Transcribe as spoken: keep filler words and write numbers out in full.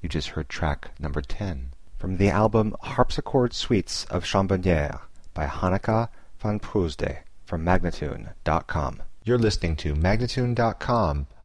You just heard track number ten from the album Harpsichord Suites of Chambonnière by Hanneke van Proosde from Magnatune dot com. You're listening to Magnatune dot com,